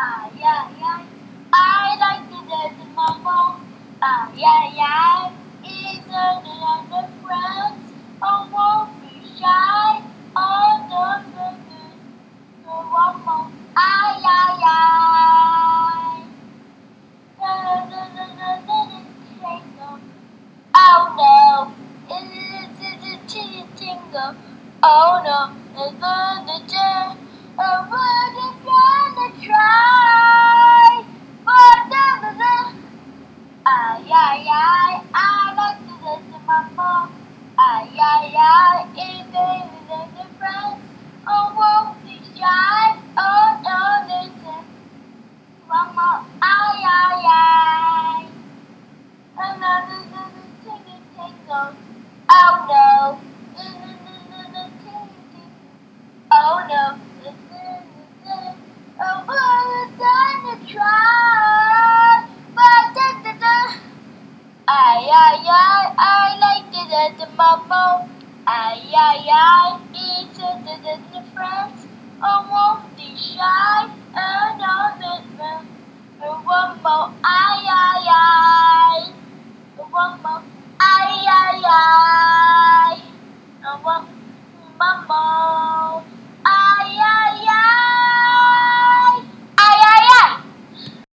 Ay, ay, ay, I like to dance in my phone. Ay, ay, ay, even in the friends. Oh, won't be shy. Oh, don't so one more. Ay, ay, ay. Oh no, it's a tingle tingle. Oh no, it's the I wasn't gonna try, but ay ay ay, I like to listen to my mom. Ay ay ay, it's a difference. Oh, won't be shy. Oh no, listen, one more. Ay ay ay. Another tingle tingle. Oh no. Oh no. Oh, well, it's time to try. But ay ay ay, I like the mumbo. Ay ay ay, it's a difference. I won't be shy.